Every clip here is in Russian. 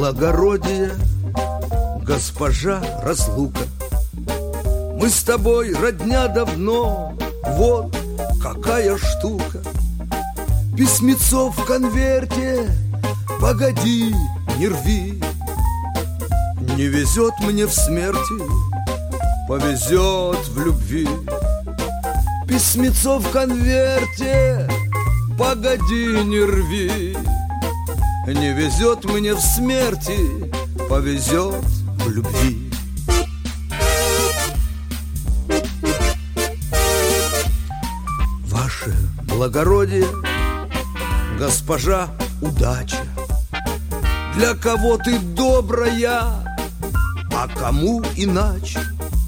благородие, госпожа разлука. Мы с тобой родня давно, вот какая штука. Письмецо в конверте, погоди, не рви. Не везет мне в смерти, повезет в любви. Письмецо в конверте, погоди, не рви. Не везет мне в смерти, повезет в любви. Ваше благородие, госпожа удача, для кого ты добрая, а кому иначе.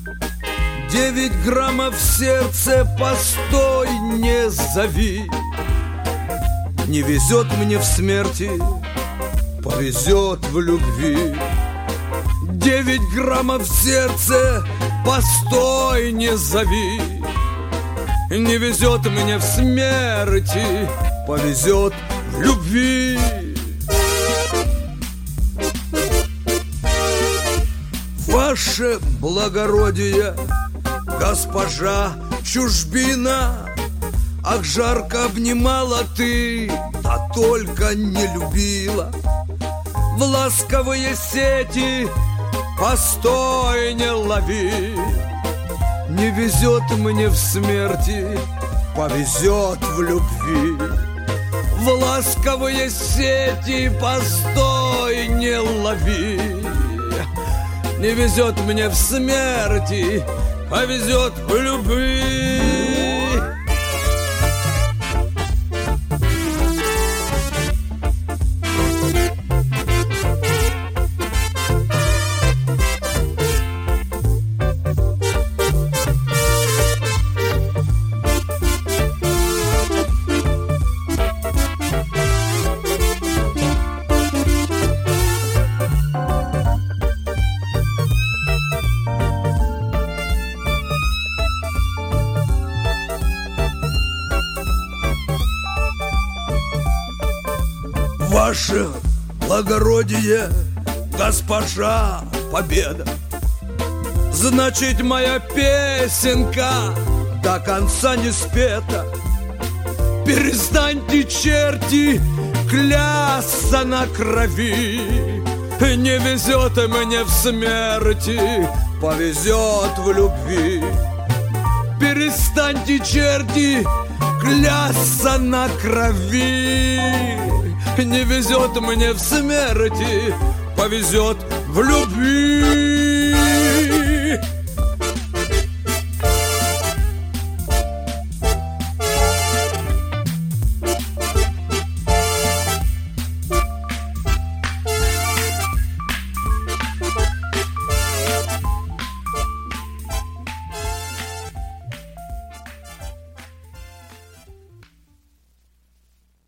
9 граммов в сердце, постой, не зови. Не везет мне в смерти, повезет в любви. 9 граммов в сердце, постой, не зови. Не везет мне в смерти, повезет в любви. Ваше благородие, госпожа чужбина, ах, жарко обнимала ты, а только не любила. В ласковые сети постой, не лови. Не везет мне в смерти, повезет в любви. В ласковые сети постой, не лови. Не везет мне в смерти, повезет в любви. Ваше благородие, госпожа победа, значит, моя песенка до конца не спета. Перестаньте, черти, клясться на крови. Не везет мне в смерти, повезет в любви. Перестаньте, черти, клясться на крови. Не везет мне в смерти, повезет в любви.